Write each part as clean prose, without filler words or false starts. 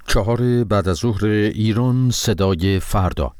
4 بعد از ظهر ایران، صدای فردا.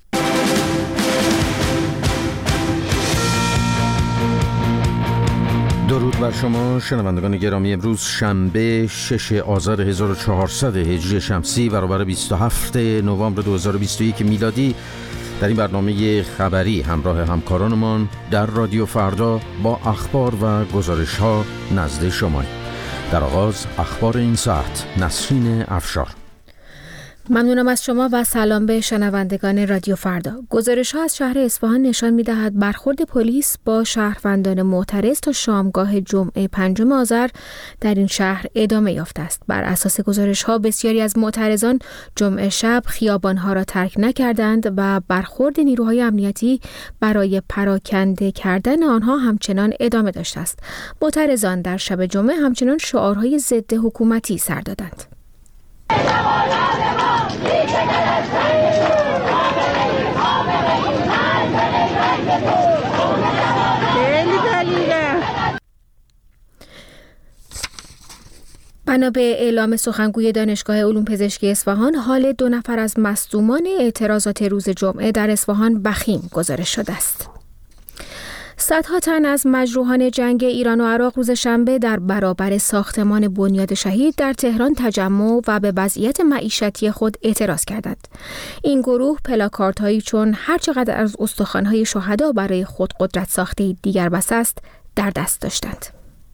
درود بر شما شنوندگان گرامی. امروز شنبه 6 آذر 1400 هجری شمسی برابر 27 نوامبر 2021 میلادی، در این برنامه خبری همراه همکارانمان در رادیو فردا با اخبار و گزارش‌ها نزد شما. در آغاز اخبار این ساعت، نسرین افشار. ممنونم از شما و سلام به شنوندگان رادیو فردا. گزارش‌ها از شهر اصفهان نشان می‌دهد برخورد پلیس با شهروندان معترض تا شامگاه جمعه 5 آذر در این شهر ادامه یافته است. بر اساس گزارش‌ها بسیاری از معترضان جمعه شب خیابان‌ها را ترک نکردند و برخورد نیروهای امنیتی برای پراکنده کردن آنها همچنان ادامه داشته است. معترضان در شب جمعه همچنان شعارهای ضد حکومتی سر دادند. بنا به اعلام سخنگوی دانشگاه علوم پزشکی اصفهان، حال 2 نفر از مصدومان اعتراضات روز جمعه در اصفهان وخیم گزارش شده است. صدها تن از مجروحان جنگ ایران و عراق روز شنبه در برابر ساختمان بنیاد شهید در تهران تجمع و به وضعیت معیشتی خود اعتراض کردند. این گروه پلاکاردهایی چون هر چقدر از استخوان‌های شهدا برای خود قدرت ساخته دیگر بس است در دست داشتند.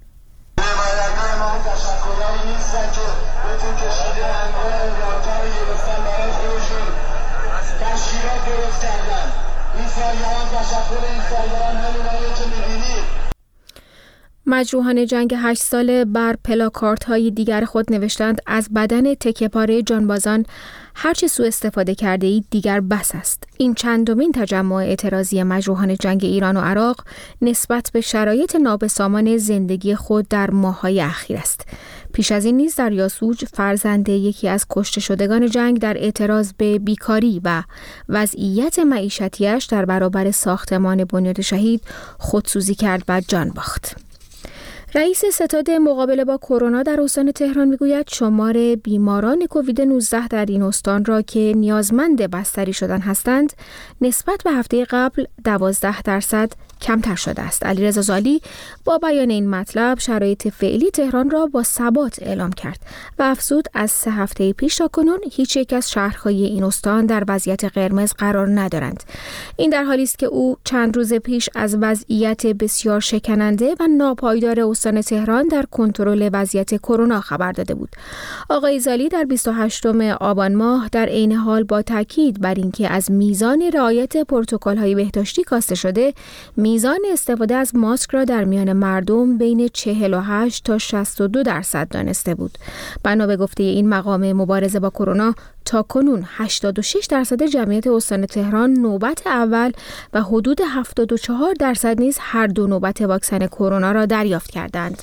مجروحان جنگ 8 ساله بر پلاکاردهای دیگر خود نوشتند از بدن تکه‌پاره جانبازان هرچه سوء استفاده کرده اید دیگر بس است. این چندمین تجمع اعتراضی مجروحان جنگ ایران و عراق نسبت به شرایط نابسامان زندگی خود در ماه‌های اخیر است. پیش از این نیز در یاسوج فرزند یکی از کشته شدگان جنگ در اعتراض به بیکاری و وضعیت معیشتیش در برابر ساختمان بنیاد شهید خودسوزی کرد و جان باخت. رئیس ستاد مقابله با کرونا در استان تهران میگوید شمار بیماران کووید 19 در این استان را که نیازمند بستری شدن هستند نسبت به هفته قبل 12% کمتر شده است. علیرضا زالی با بیان این مطلب شرایط فعلی تهران را با ثبات اعلام کرد و افزود از 3 هفته پیش تا کنون هیچ یک از شهرهای این استان در وضعیت قرمز قرار ندارند. این در حالی است که او چند روز پیش از وضعیت بسیار شکننده و ناپایدار استان تهران در کنترل وضعیت کرونا خبر داده بود. آقای زالی در 28 آبان ماه در عین حال با تاکید بر اینکه از میزان رعایت پروتکل‌های بهداشتی کاسته شده، میزان استفاده از ماسک را در میان مردم بین 48 تا 62% دانسته بود. بنا به گفته این مقام مبارزه با کرونا، تا کنون 86% جمعیت استان تهران نوبت اول و حدود 74% نیز هر 2 نوبت واکسن کرونا را دریافت کردند.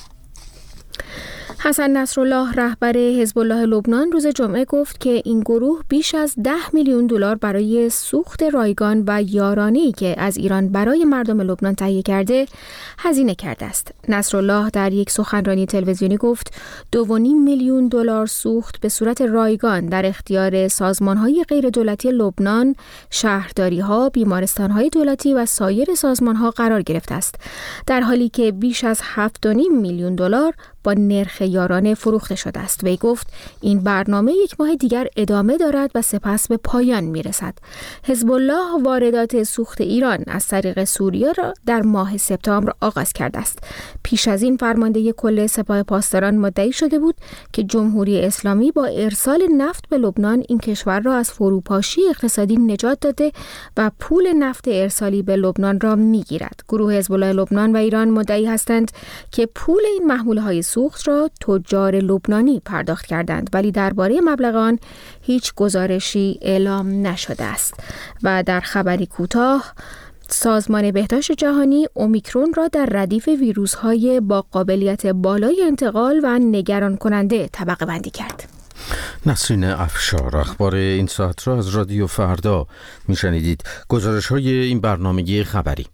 حسن نصرالله رهبر حزب الله لبنان روز جمعه گفت که این گروه بیش از 10 میلیون دلار برای سوخت رایگان و یارانه‌ای که از ایران برای مردم لبنان تهیه کرده هزینه کرده است. نصرالله در یک سخنرانی تلویزیونی گفت 2.5 میلیون دلار سوخت به صورت رایگان در اختیار سازمان‌های غیردولتی لبنان، شهرداری‌ها، بیمارستان‌های دولتی و سایر سازمان‌ها قرار گرفته است، در حالی که بیش از 7.5 میلیون دلار با نرخ یارانه فروخته شده است. وی گفت این برنامه 1 ماه دیگر ادامه دارد و سپس به پایان میرسد. حزب الله واردات سوخت ایران از طریق سوریه را در ماه سپتامبر آغاز کرده است. پیش از این فرمانده کل سپاه پاسداران مدعی شده بود که جمهوری اسلامی با ارسال نفت به لبنان این کشور را از فروپاشی اقتصادی نجات داده و پول نفت ارسالی به لبنان را میگیرد. گروه حزب الله لبنان و ایران مدعی هستند که پول این محموله‌های سوخت را تجار لبنانی پرداخت کردند، ولی درباره مبلغ آن هیچ گزارشی اعلام نشده است. و در خبری کوتاه، سازمان بهداشت جهانی اومیکرون را در ردیف ویروس‌های با قابلیت بالای انتقال و نگران کننده طبقه بندی کرد. نسرین افشار. اخبار این ساعت را از رادیو فردا میشنیدید. گزارش‌های این برنامه خبری.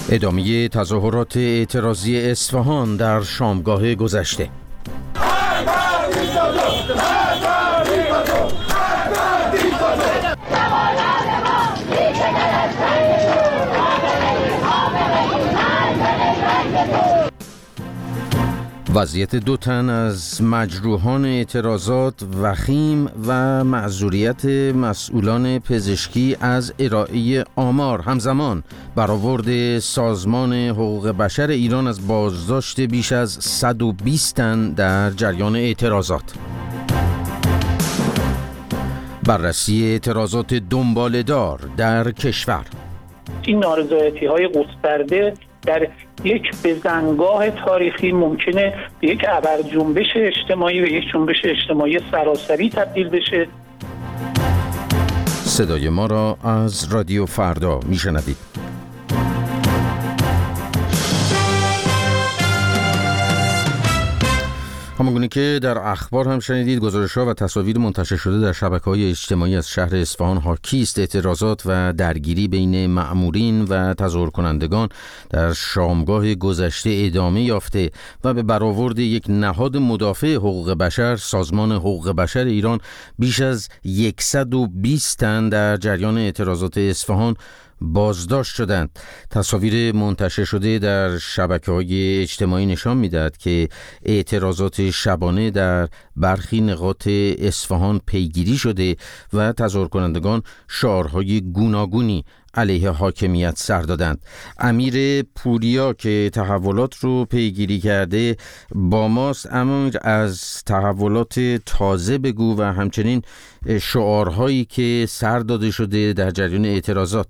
ادامه تظاهرات اعتراضی اصفهان در شامگاه گذشته. وضعیت 2 تن از مجروحان اعتراضات وخیم و معذوریت مسئولان پزشکی از ارائه آمار همزمان برآورد سازمان حقوق بشر ایران از بازداشت بیش از 120 تن در جریان اعتراضات. بررسی اعتراضات دنباله‌دار در کشور. این نارضایتی‌های گسترده در یک بزنگاه تاریخی ممکنه به یک ابرجنبش اجتماعی و یک جنبش اجتماعی سراسری تبدیل بشه. صدای ما را از رادیو فردا میشنوید. همونگونه که در اخبار هم شنیدید، گزارش‌ها و تصاویر منتشر شده در شبکه‌های اجتماعی از شهر اصفهان حاکی است اعتراضات و درگیری بین مأمورین و تظاهر کنندگان در شامگاه گذشته ادامه یافته و به برآورد یک نهاد مدافع حقوق بشر، سازمان حقوق بشر ایران، بیش از 120 تن در جریان اعتراضات اصفهان بازداشت شدند. تصاویر منتشر شده در شبکه‌های اجتماعی نشان می‌دهد که اعتراضات شبانه در برخی نقاط اصفهان پیگیری شده و تظاهر کنندگان شعارهای گوناگونی علیه حاکمیت سر دادند. امیر پوریا که تحولات رو پیگیری کرده با ماست. اما از تحولات تازه بگو و همچنین شعارهایی که سر داده شده در جریان اعتراضات.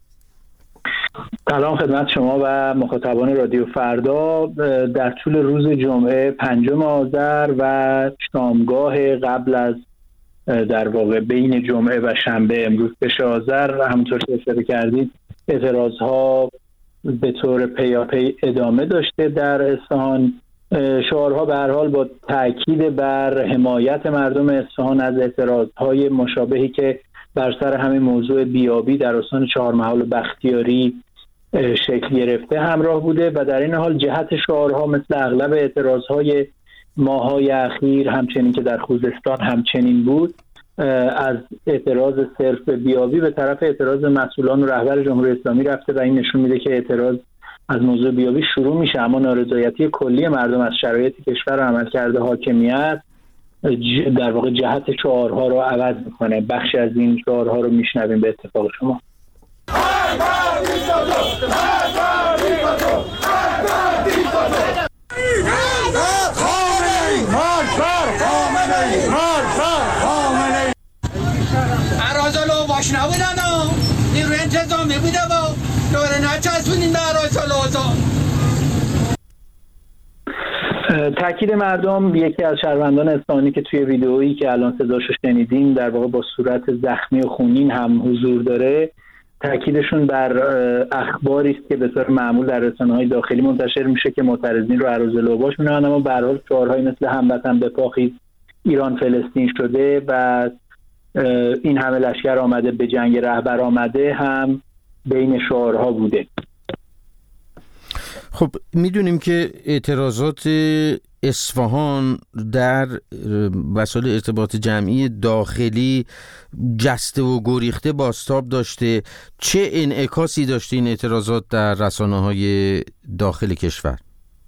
سلام خدمت شما و مخاطبان رادیو فردا. در طول روز جمعه 5 آذر و شامگاه قبل از در واقع بین جمعه و شنبه امروز 6 آذر، همونطور که اشاره کردید، اعتراضها به طور پیاپی ادامه داشته در اصفهان. شعارها به هر حال با تاکید بر حمایت مردم اصفهان از اعتراضهای مشابهی که بر سر همین موضوع بیابی در استان چهارمحال و بختیاری شکل گرفته همراه بوده و در این حال جهت شعارها مثل اغلب اعتراضهای ماه‌های اخیر، همچنین که در خوزستان همچنین بود، از اعتراض صرف بیابی به طرف اعتراض مسئولان و رهبر جمهوری اسلامی رفته و این نشون میده که اعتراض از موضوع بیابی شروع میشه، اما نارضایتی کلی مردم از شرایط کشور و عملکرد حاکمیت در واقع جهت شعارها رو عوض میکنه. بخشی از این شعارها رو میشنویم به اتفاق شما. اراجلو باش نبودن و نیروی انتظامی بوده و دوره نچسبونین به اراجلو. تاکید مردم، یکی از شهروندان اصفهانی که توی ویدئویی که الان صداشو شنیدیم در واقع با صورت زخمی و خونین هم حضور داره، تاکیدشون بر اخباری است که به طور معمول در رسانه‌های داخلی منتشر میشه که معترضین رو اراجلوباش می‌نامن، اما به هر حال شعارهایی مثل هموطن بپاخیز، ایران فلسطین شده و این همه لشکر آمده به جنگ رهبر آمده هم بین شعارها بوده. خب میدونیم که اعتراضات اصفهان در وسایل ارتباط جمعی داخلی جسته و گریخته بازتاب داشته. چه انعکاسی داشته این اعتراضات در رسانه‌های داخل کشور؟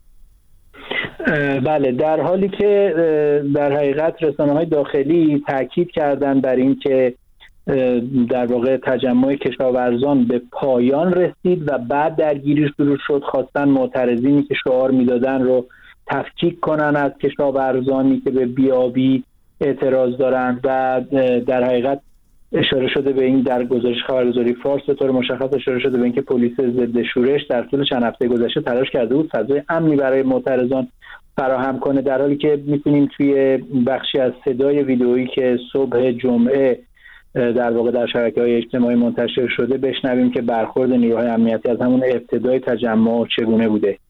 بله، در حالی که در حقیقت رسانه‌های داخلی تاکید کردن بر این که در واقع تجمع کشاورزان به پایان رسید و بعد درگیری شروع شد، خواستن معترضینی که شعار میدادن رو تفکیک کنن از کشاورزانی که به بیابی اعتراض دارند و در حقیقت اشاره شده به این در گزارش خبرگزاری فارس به طور مشخص اشاره شده به اینکه پلیس ضد شورش در طول چند هفته گذشته تلاش کرده بود فضای امنی برای معترضان فراهم کنه، در حالی که میتونیم توی بخشی از صدای ویدئویی که صبح جمعه در واقع در شبکه‌های اجتماعی منتشر شده بشنویم که برخورد نیروهای امنیتی از همون ابتدای تجمع چگونه بوده.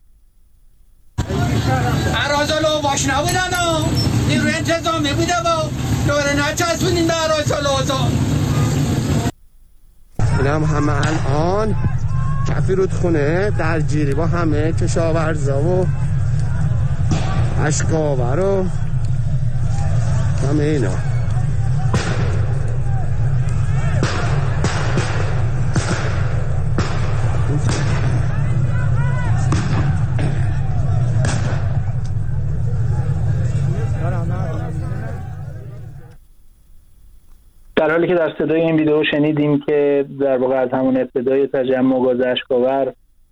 اراجلو باش نبودن و نیروی انتظامی بوده و دوره نچسبونین به اراجلو. اینم همه الان کفی رودخونه درگیری با همه کشاورزا و اشکاور و همه اینا. در حالی که در صدای این ویدیو شنیدیم که در واقع از همون ابتدای تجمع گاز اشکاور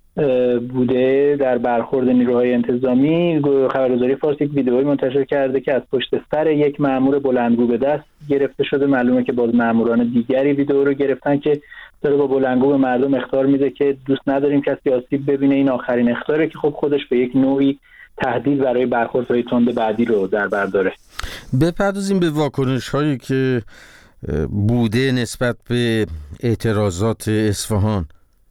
بوده در برخورد نیروهای انتظامی، خبرگزاری فارس یک ویدئویی منتشر کرده که از پشت سر یک مأمور بلندگو به دست گرفته شده. معلومه که باز مأموران دیگری ویدئو رو گرفتن که داره با بلندگو به مردم اخطار میده که دوست نداریم کسی آسیب ببینه. این آخرین اخطاره که خب خودش به یک نوعی تهدید برای برخوردهای تند بعدی رو در بر داره. بپردازیم به واکنش هایی که بوده نسبت به اعتراضات اصفهان.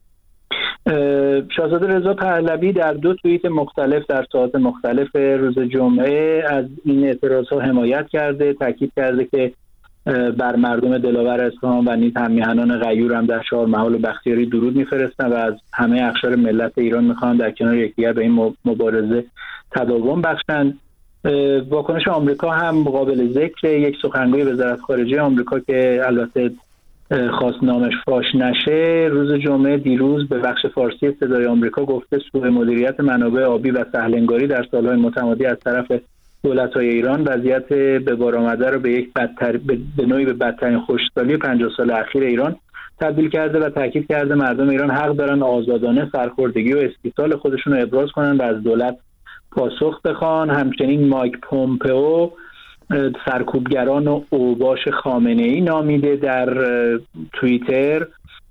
شاهزاده رضا پهلوی در 2 توییت مختلف در ساعات مختلف روز جمعه از این اعتراضها حمایت کرده، تاکید کرده که بر مردم دلاور اصفهان و نیز هم‌میهنان غیور هم در چهارمحال و بختیاری درود می‌فرستند و از همه اقشار ملت ایران می‌خواهند در کنار یکدیگر به این مبارزه تداوم بخشند. واکنش آمریکا هم قابل ذکر. یک سخنگوی وزارت خارجه آمریکا که البته خواست نامش فاش نشه، روز جمعه دیروز به بخش فارسی صدای آمریکا گفته سوء مدیریت منابع آبی و سهلنگاری در سالهای متمادی از طرف دولت‌های ایران وضعیت به بار آمده را به نوعی به بدترین خشکسالی 50 سال اخیر ایران تبدیل کرده و تاکید کرده مردم ایران حق دارن آزادانه سرخوردگی و استیصال خودشون رو ابراز کنن و از دولت پاسخ بخوان. همچنین مایک پومپئو سرکوبگران و اوباش خامنه‌ای نامیده در توییتر.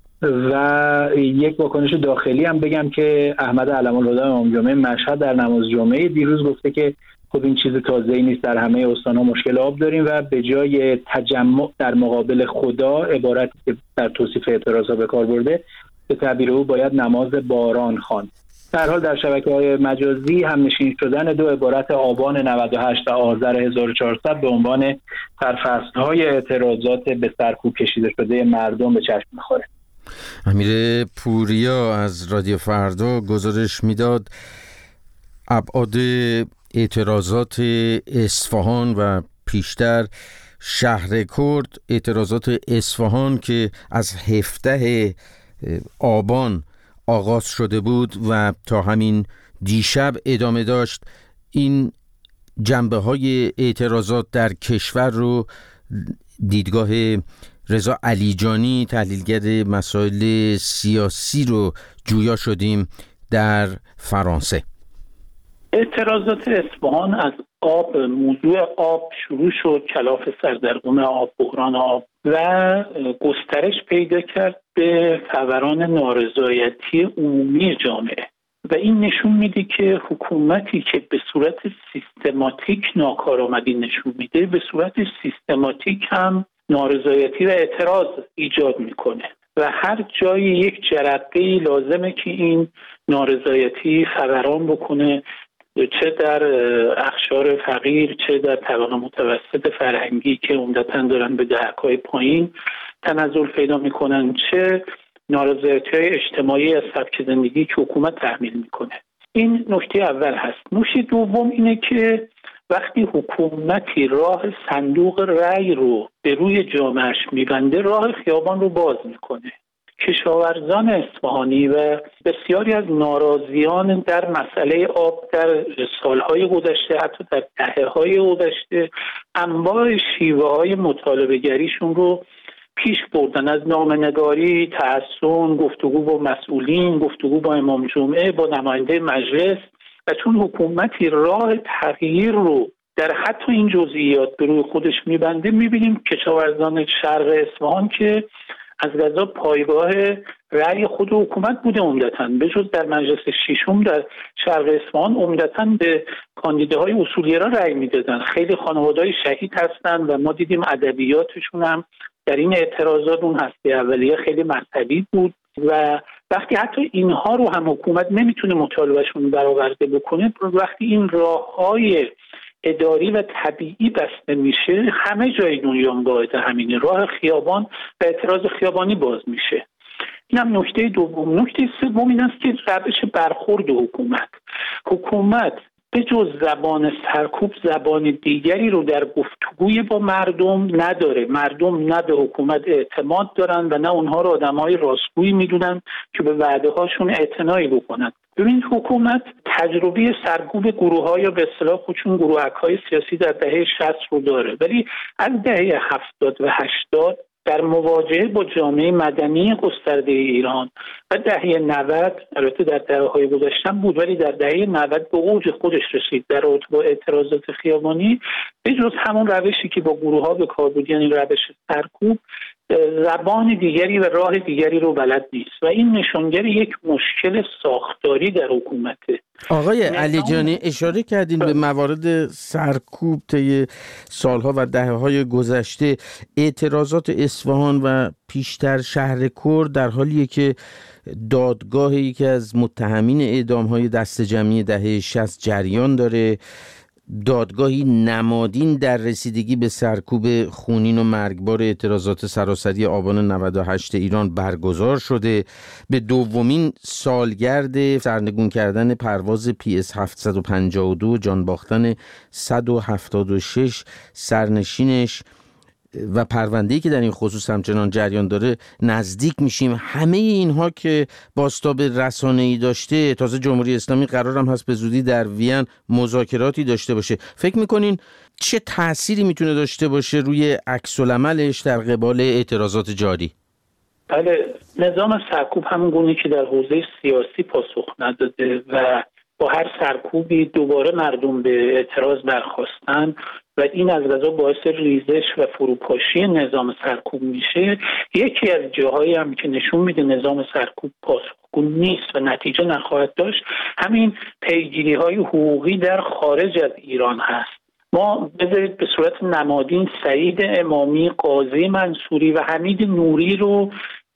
و یک واکنش داخلی هم بگم که احمد علم‌الهدی امام جمعه مشهد در نماز جمعه دیروز گفته که خب این چیز تازه‌ای نیست، در همه استان‌ها مشکل آب داریم و به جای تجمع در مقابل خدا، عبارتی که در توصیف اعتراضا به کار برده، به تعبیر او باید نماز باران خواند. در حال در شبکه‌های مجازی هم نشین شدن 2 عبارت آبان 98 و آذر 1400 به عنوان سرفصل‌های اعتراضات به سرکوب کشیده شده مردم به چشم می‌خوره. امیر پوریا از رادیو فردا گزارش میداد ابعاد اعتراضات اصفهان و پیشتر شهر کرد، اعتراضات اصفهان که از 17 آبان آغاز شده بود و تا همین دیشب ادامه داشت. این جنبه های اعتراضات در کشور رو دیدگاه رضا علیجانی، تحلیلگر مسائل سیاسی رو جویا شدیم در فرانسه. اعتراضات اصفهان از آب، موضوع آب شروع شد، کلاف سردرگم آب، بحران آب و گسترش پیدا کرد به فوران نارضایتی عمومی جامعه و این نشون میده که حکومتی که به صورت سیستماتیک ناکارآمدی نشون میده، به صورت سیستماتیک هم نارضایتی و اعتراض ایجاد میکنه و هر جای یک جرقه‌ای لازمه که این نارضایتی فوران بکنه، چه در اقشار فقیر، چه در طبقه متوسط فرهنگی که عمدتاً دارن به دهک‌های پایین تنزل پیدا میکنن، چه نارضایتی‌های اجتماعی از سبک زندگی که حکومت تحمیل میکنه. این نکته اول هست. نکته دوم اینه که وقتی حکومتی راه صندوق رأی رو به روی جامعهش میبنده، راه خیابان رو باز میکنه. کشاورزان اصفهانی و بسیاری از ناراضیان در مسئله آب در سالهای گذشته، حتی در دهه‌های گذشته، انواع شیوه‌های مطالبه‌گریشون رو پیش بردن، از نامه‌نگاری، تحصن، گفتگو با مسئولین، گفتگو با امام جمعه، با نماینده مجلس. و چون حکومتی راه تغییر رو در حتی این جزئیات به روی خودش میبنده، میبینیم کشاورزان شرق اصفهان که از قضا پایگاه رأی خود حکومت بوده عمدتاً، به جز در مجلس ششم در شرق اصفهان عمدتاً به کاندیداهای اصولگرا رأی میدادن. خیلی خانواده‌های شهید هستند و ما دیدیم ادبیاتشون هم در این اعتراضات اون هسته اولیه خیلی مذهبی بود و وقتی حتی اینها رو هم حکومت نمیتونه مطالبهشون برآورده بکنه، وقتی این راه‌های اداری و طبیعی بسته میشه، همه جای دنیا قاعده همینه، راه خیابان و اعتراض خیابانی باز میشه. اینم نکته دوم. نکته سوم این است که روش برخورد حکومت به جز زبان سرکوب زبان دیگری رو در گفتگوی با مردم نداره. مردم نه به حکومت اعتماد دارن و نه اونها رو آدمای راستگویی میدونن که به وعده هاشون اعتنایی بکنن. ببینید حکومت تجربه سرکوب گروه‌ها یا به اصطلاح خودشون گروهک‌های سیاسی در دهه 60 رو داره، ولی از دهه 70 و 80 در مواجهه با جامعه مدنی گسترده ایران و دهه 90 البته در دهه‌های گذشته بود ولی در دهه 90 به اوج خودش رسید در رابطه با اعتراضات خیابانی، به جز همون روشی که با گروه‌ها به کار بود، یعنی روش سرکوب، زبان دیگری و راه دیگری رو بلد نیست و این نشانگر یک مشکل ساختاری در حکومته. آقای علیجانی اشاره کردین به موارد سرکوب طی سالها و دهه‌های گذشته. اعتراضات اصفهان و پیشتر شهر کرد در حالیه که دادگاه یکی از متهمین اعدام‌های دست جمعی دهه 60 جریان داره، دادگاهی نمادین در رسیدگی به سرکوب خونین و مرگبار اعتراضات سراسری آبان 98 ایران برگزار شده. به دومین سالگرد سرنگون کردن پرواز PS 752 جان باختن 176 سرنشینش و پرونده‌ای که در این خصوص همچنان جریان داره نزدیک میشیم. همه اینها که بازتاب رسانه‌ای داشته، تازه جمهوری اسلامی قرار هم هست به زودی در وین مذاکراتی داشته باشه، فکر میکنین چه تأثیری میتونه داشته باشه روی عکس‌العملش در قبال اعتراضات جاری؟ بله، نظام سرکوب همون گونه که در حوزه سیاسی پاسخ نداده و با هر سرکوبی دوباره مردم به اعتراض برخاستن و این از قضا باعث ریزش و فروپاشی نظام سرکوب میشه. یکی از جاهایی هم که نشون میده نظام سرکوب پاسخگو نیست و نتیجه نخواهد داشت، همین پیگیری‌های حقوقی در خارج از ایران هست. ما بذارید به صورت نمادین سعید امامی، قاضی منصوری و حمید نوری رو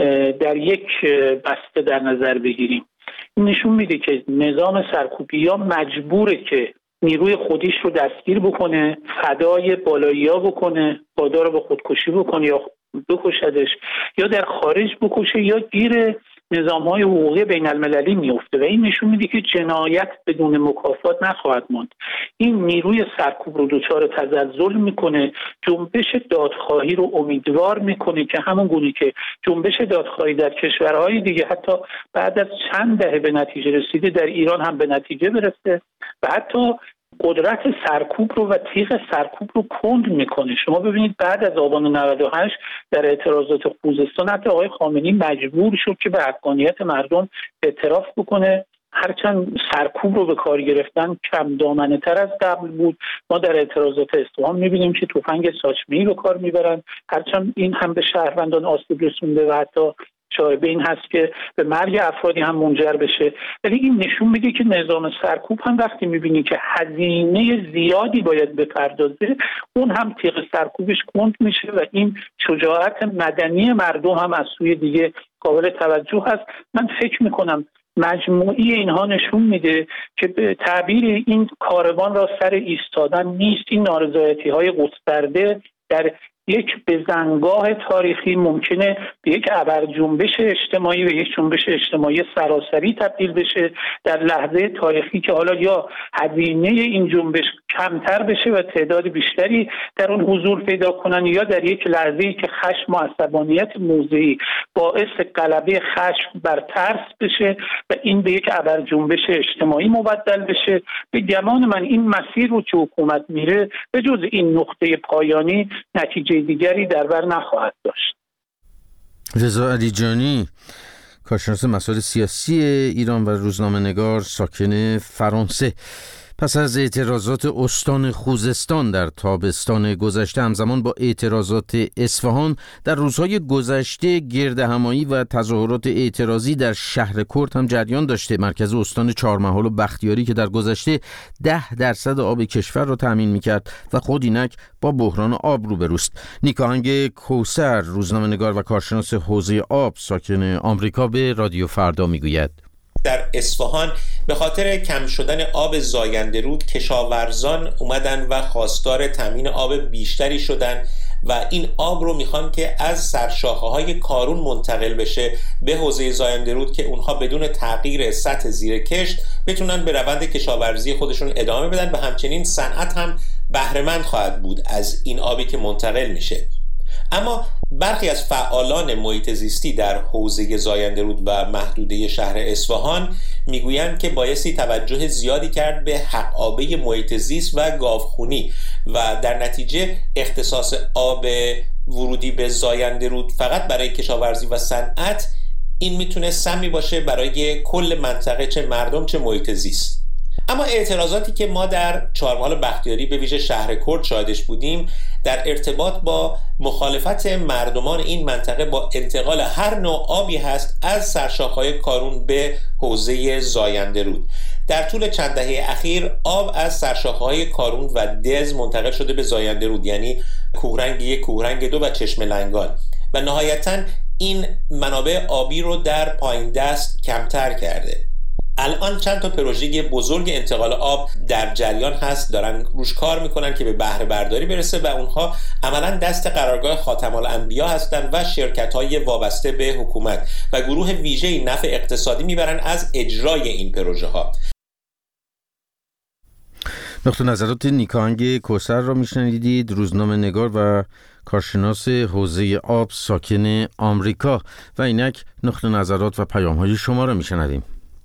در یک بسته در نظر بگیریم. نشون میده که نظام سرکوبی یا مجبوره که نیروی خودیش رو دستگیر بکنه، فدای بالایی‌ها بکنه، وادار به خودکشی بکنه یا بکشدش، یا در خارج بکشه یا گیر نظام‌های حقوقی بین المللی میفته و این نشون میده که جنایت بدون مکافات نخواهد ماند. این نیروی سرکوب رو دچار تزلزل میکنه، جنبش دادخواهی رو امیدوار میکنه که همون گونه که جنبش دادخواهی در کشورهای دیگه حتی بعد از چند دهه به نتیجه رسیده در ایران هم به نتیجه برسه و حتی قدرت سرکوب رو و تیغ سرکوب رو کند میکنه. شما ببینید بعد از آبان 98 در اعتراضات خوزستان حتی آقای خامنه‌ای مجبور شد که به حقانیت مردم اعتراف بکنه، هرچند سرکوب رو به کار گرفتن کم دامنه تر از قبل بود. ما در اعتراضات اصفهان میبینیم که تفنگ ساچمه‌ای به کار میبرن، هرچند این هم به شهروندان آسیب رسونده و حتی شایبه این هست که به مرگ افرادی هم منجر بشه. ولی این نشون میده که نظام سرکوب هم وقتی میبینی که هزینه زیادی باید بپردازه، اون هم تیغ سرکوبش کند میشه و این شجاعت مدنی مردم هم از سوی دیگه قابل توجه هست. من فکر میکنم مجموعی اینها نشون میده که به تعبیر این کاروان را سر ایستادن نیست. این نارضایتی‌های گسترده در یک بزنگاه تاریخی ممکنه به یک ابرجنبش اجتماعی و یک جنبش اجتماعی سراسری تبدیل بشه در لحظه تاریخی که حالا یا هزینه این جنبش کمتر بشه و تعداد بیشتری در اون حضور پیدا کنن، یا در یک لحظه‌ای که خشم و عصبانیت موضعی باعث غلبه خشم بر ترس بشه و این به یک ابرجنبش اجتماعی مبدل بشه. به گمان من این مسیر رو که حکومت میره به جز این نقطه پایانی نتیجه دیگری در بر نخواهد داشت. رضا علیجانی، کارشناس مسائل سیاسی ایران و روزنامه‌نگار ساکن فرانسه. پس از اعتراضات استان خوزستان در تابستان گذشته، همزمان با اعتراضات اصفهان در روزهای گذشته گردهمایی و تظاهرات اعتراضی در شهر کرد هم جریان داشته. مرکز استان چهارمحال و بختیاری که در گذشته 10% آب کشور را تامین می‌کرد و خود اینک با بحران آب روبروست. نیکاهنگ کوثر، روزنامه‌نگار و کارشناس حوزه آب ساکن آمریکا، به رادیو فردا میگوید در اصفهان به خاطر کم شدن آب زاینده رود کشاورزان اومدن و خواستار تامین آب بیشتری شدن و این آب رو میخوان که از سرشاخه‌های کارون منتقل بشه به حوزه زاینده رود که اونها بدون تغییر سطح زیر کشت بتونن به روند کشاورزی خودشون ادامه بدن و همچنین صنعت هم بهره‌مند خواهد بود از این آبی که منتقل میشه. اما برخی از فعالان محیط زیستی در حوزه زاینده رود و محدوده شهر اصفهان میگویند که بایستی توجه زیادی کرد به حق‌آبه محیط زیست و گاوخونی و در نتیجه اختصاص آب ورودی به زاینده رود فقط برای کشاورزی و صنعت این میتونه سمی باشه برای کل منطقه، چه مردم چه محیط زیست. اما اعتراضاتی که ما در چهارمحال بختیاری به ویژه شهر کرد شاهدش بودیم در ارتباط با مخالفت مردمان این منطقه با انتقال هر نوع آبی هست از سرشاخه‌های کارون به حوزه زاینده رود. در طول چند دهه اخیر آب از سرشاخه‌های کارون و دز منتقل شده به زاینده رود، یعنی کوهرنگ 1، کوهرنگ 2 و چشمه لنگان، و نهایتاً این منابع آبی رو در پایین دست کمتر کرده. الان چند تا پروژه بزرگ انتقال آب در جریان هست، دارن روش کار میکنن که به بهره برداری برسه و اونها عملا دست قرارگاه خاتم الانبیا هستن و شرکت‌های وابسته به حکومت و گروه ویژه‌ای نفع اقتصادی میبرن از اجرای این پروژه ها. نقطه نظرات نیکاهنگ کوثر را میشنیدید، روزنامه‌نگار و کارشناس حوزه آب ساکن آمریکا، و اینک نقطه نظرات و پیام‌های شما را میشنویم.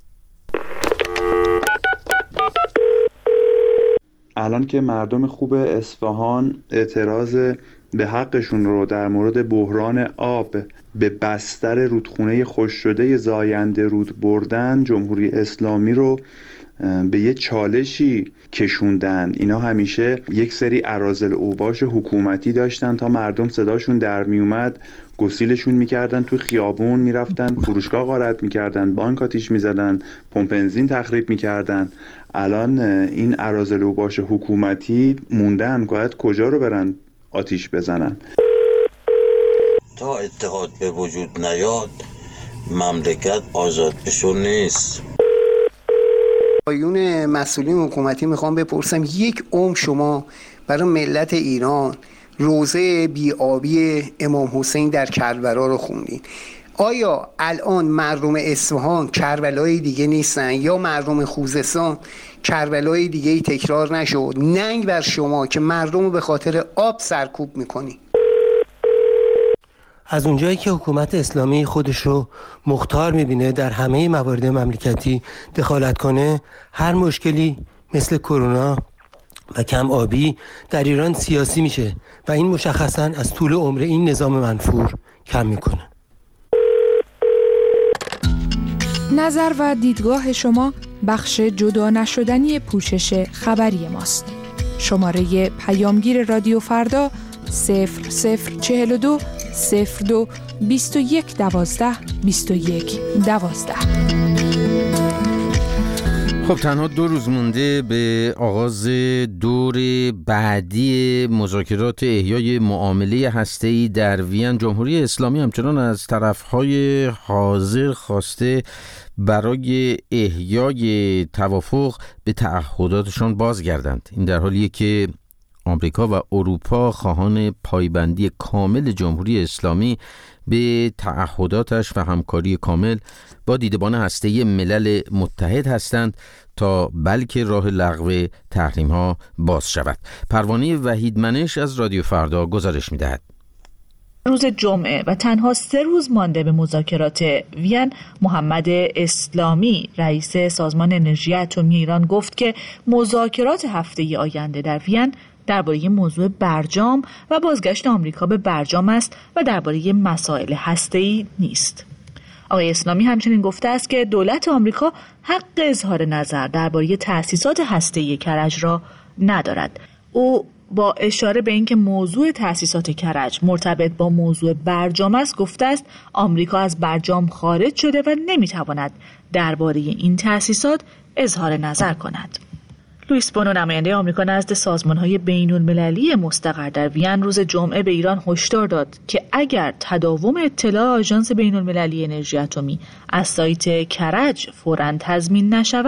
الان که مردم خوب اصفهان اعتراض به حقشون رو در مورد بحران آب به بستر رودخونه خشک شده زاینده رود بردن، جمهوری اسلامی رو به یه چالشی کشوندن. اینا همیشه یک سری اراذل اوباش حکومتی داشتن، تا مردم صداشون در می اومد گسیلشون میکردن، تو خیابون میرفتن، فروشگاه غارت میکردن، بانک آتیش میزدن، پمپ بنزین تخریب میکردن. الان این اراذل اوباش حکومتی موندن، باید کجا رو برن آتیش بزنن؟ تا اتحاد به وجود نیاد مملکت آزاد بشو نیست. آیون مسئولین حکومتی میخوام بپرسم، یک عمر شما برای ملت ایران روزه بی‌آبی امام حسین در کربلا رو خوندین. آیا الان مردم اصفهان کربلای دیگه نیستن؟ یا مردم خوزستان کربلای دیگه ای تکرار نشد؟ ننگ بر شما که مردم رو به خاطر آب سرکوب میکنی. از اونجایی که حکومت اسلامی خودش رو مختار میبینه در همه موارد مملکتی دخالت کنه، هر مشکلی مثل کرونا و کم آبی در ایران سیاسی میشه و این مشخصاً از طول عمر این نظام منفور کم میکنه. نظر و دیدگاه شما بخش جدا نشدنی پوشش خبری ماست. شماره پیامگیر رادیو فردا 0042 02 21 12 21 12. خب تنها 2 روز مونده به آغاز دور بعدی مذاکرات احیای معامله هسته‌ای در وین. جمهوری اسلامی همچنان از طرف‌های حاضر خواسته برای احیای توافق به تعهداتشان بازگردند. این در حالیه که آمریکا و اروپا خواهان پایبندی کامل جمهوری اسلامی به تعهداتش و همکاری کامل با دیدبان هسته‌ای ملل متحد هستند تا بلکه راه لغو تحریم‌ها باز شود. پروانه وحیدمنش از رادیو فردا گزارش می‌دهد. روز جمعه و تنها 3 روز مانده به مذاکرات وین، محمد اسلامی رئیس سازمان انرژی اتمی ایران گفت که مذاکرات هفته‌ای آینده در وین درباره موضوع برجام و بازگشت آمریکا به برجام است و درباره مسائل هسته‌ای نیست. آقای اسلامی همچنین گفته است که دولت آمریکا حق اظهار نظر درباره تأسیسات هسته‌ای کرج را ندارد. او با اشاره به اینکه موضوع تأسیسات کرج مرتبط با موضوع برجام است گفته است آمریکا از برجام خارج شده و نمیتواند درباره این تأسیسات اظهار نظر کند. لوئیس بونو نماینده آمریکا نزد سازمان‌های بین‌المللی مستقر در وین روز جمعه به ایران هشدار داد که اگر تداوم اطلاع آژانس بین‌المللی انرژی اتمی از سایت کرج فوراً تضمین نشود،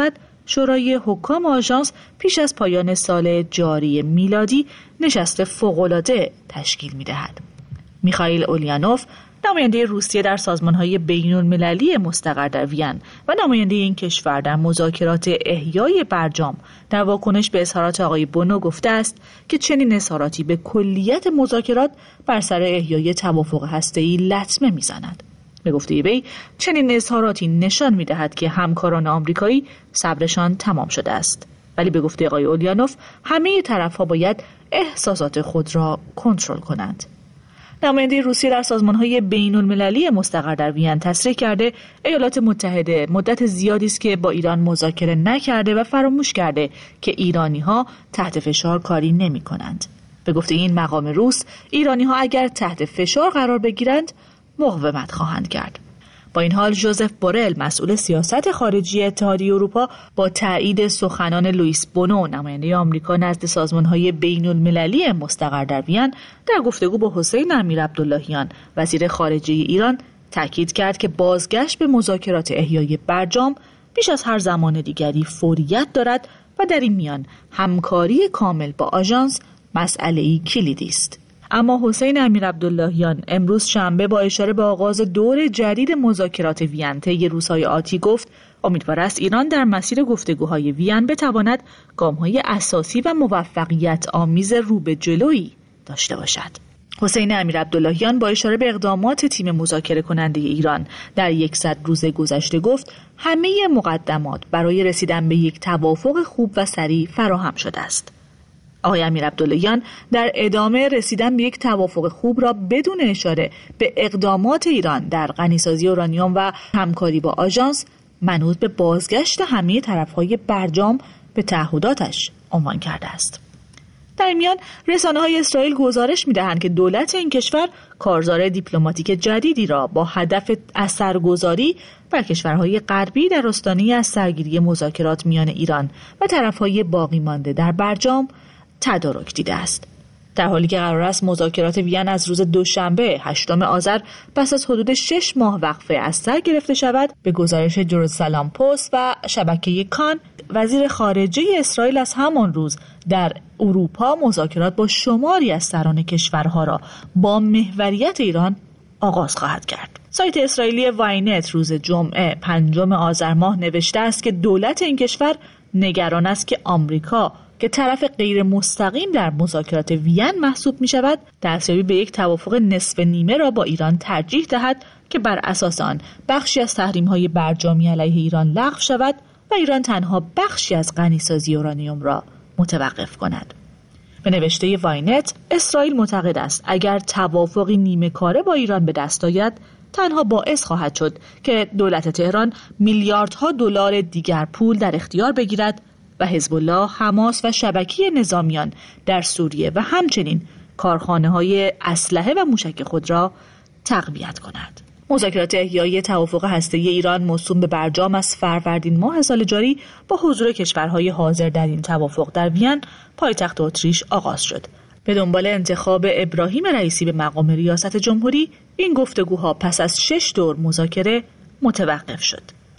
شورای حکام آژانس پیش از پایان سال جاری میلادی نشست فوق‌العاده تشکیل می‌دهد. میخائیل اولیانوف، نماینده روسیه در سازمان‌های بین‌المللی مستقر در وین و نماینده این کشور در مذاکرات احیای برجام، در واکنش به اظهارات آقای بونو گفته است که چنین اظهاراتی به کلیت مذاکرات بر سر احیای توافق هسته‌ای لطمه می‌زند. به گفته وی چنین اظهاراتی نشان می‌دهد که همکاران آمریکایی صبرشان تمام شده است. ولی به گفته آقای اولیانوف همه طرف‌ها باید احساسات خود را کنترل کنند. نماینده روسیه در سازمان‌های بین‌المللی مستقر در وین تصریح کرده ایالات متحده مدت زیادی است که با ایران مذاکره نکرده و فراموش کرده که ایرانی‌ها تحت فشار کاری نمی‌کنند. به گفته این مقام روس، ایرانی‌ها اگر تحت فشار قرار بگیرند مقاومت خواهند کرد. با این حال ژوزف بورل، مسئول سیاست خارجی اتحادیه اروپا، با تایید سخنان لوئیس بونو، نماینده آمریکا نزد سازمان‌های بین‌المللی مستقر در وین، در گفتگو با حسین امیرعبداللهیان، وزیر خارجه ایران، تاکید کرد که بازگشت به مذاکرات احیای برجام بیش از هر زمان دیگری فوریت دارد و در این میان همکاری کامل با آژانس مسئله‌ای کلیدی است. اما حسین امیرعبداللهیان امروز شنبه با اشاره به آغاز دور جدید مذاکرات وین طی روزهای آتی گفت امیدوار است ایران در مسیر گفتگوهای وین بتواند گام‌های اساسی و موفقیت آمیز رو به جلویی داشته باشد. حسین امیرعبداللهیان با اشاره به اقدامات تیم مذاکره کننده ایران در 100 روز گذشته گفت همه مقدمات برای رسیدن به یک توافق خوب و سریع فراهم شده است. آقای امیرعبداللهیان در ادامه رسیدن به یک توافق خوب را بدون اشاره به اقدامات ایران در غنیسازی اورانیوم و همکاری با آژانس منوط به بازگشت همه طرف‌های برجام به تعهداتش عنوان کرده است. در این میان رسانه‌های اسرائیل گزارش می‌دهند که دولت این کشور کارزار دیپلماتیک جدیدی را با هدف اثرگذاری بر کشورهای غربی در آستانه از سرگیری مذاکرات میان ایران و طرف‌های باقی مانده در برجام تدارک دیده است. در حالی که قرار است مذاکرات وین از روز دوشنبه 8 آذر پس از حدود 6 ماه وقفه از سر گرفته شود، به گزارش جروزالم پست و شبکه کان، وزیر خارجه اسرائیل از همان روز در اروپا مذاکرات با شماری از سران کشورها را با محوریت ایران آغاز خواهد کرد. سایت اسرائیلی واینت روز جمعه 5 آذر ماه نوشته است که دولت این کشور نگران است که آمریکا که طرف غیر مستقیم در مذاکرات وین محسوب می شود، دستیابی به یک توافق نصف نیمه را با ایران ترجیح دهد که بر اساس آن بخشی از تحریم‌های برجامی علیه ایران لغو شود و ایران تنها بخشی از غنیسازی اورانیوم را متوقف کند. به نوشته واینت، اسرائیل معتقد است اگر توافقی نیمه کاره با ایران به دست آید، تنها باعث خواهد شد که دولت تهران میلیاردها دلار دیگر پول در اختیار بگیرد و حزب الله، حماس و شبکه نظامیان در سوریه و همچنین کارخانه‌های اسلحه و موشک خود را تقویت کند. مذاکرات احیای توافق هسته‌ای ایران موسوم به برجام از فروردین ماه سال جاری با حضور کشورهای حاضر در این توافق در وین، پایتخت اتریش، آغاز شد. به دنبال انتخاب ابراهیم رئیسی به مقام ریاست جمهوری، این گفتگوها پس از 6 دور مذاکره متوقف شد.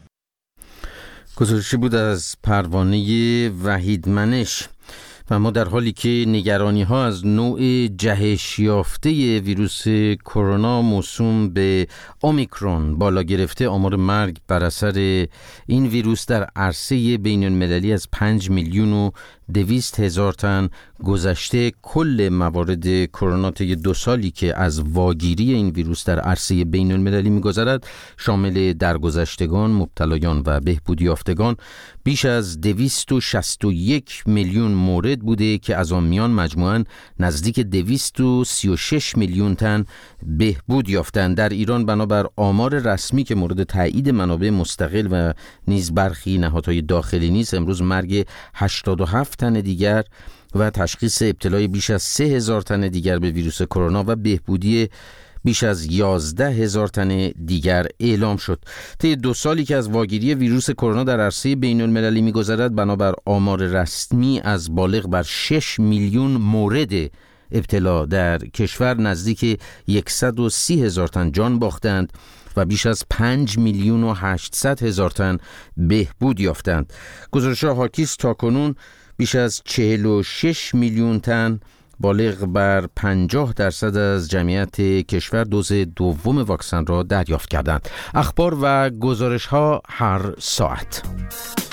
گزارشی بود از پروانه وحید منش. و ما در حالی که نگرانی ها از نوع جهش یافته ویروس کرونا موسوم به اومیکرون بالا گرفته، آمار مرگ بر اثر این ویروس در عرصه بین المللی از 5,200,000 تن گذشته. کل موارد کرونا طی 2 سالی که از واگیری این ویروس در عرصه بین المللی می‌گذرد شامل درگذشتگان، مبتلایان و بهبود یافتگان بیش از 261 میلیون مورد بوده که از آن میان مجموعاً نزدیک 236 میلیون تن بهبود یافتند. در ایران بنابر آمار رسمی که مورد تایید منابع مستقل و نیز برخی نهادهای داخلی نیست، امروز مرگ 87 تن دیگر و تشخیص ابتلای بیش از 3,000 تن دیگر به ویروس کرونا و بهبودی بیش از 11,000 تن دیگر اعلام شد. طی 2 سالی که از واگیری ویروس کرونا در عرصه بین المللی می‌گذرد، بنابر آمار رسمی از بالغ بر 6 میلیون مورد ابتلا در کشور نزدیک 130,000 تن جان باختند و بیش از 5,800,000 تن بهبود یافتند. گزارش‌ها حاکیست تاکنون بیش از 46 میلیون تن بالغ بر 50% از جمعیت کشور دوز دوم واکسن را دریافت کردند. اخبار و گزارش‌ها هر ساعت.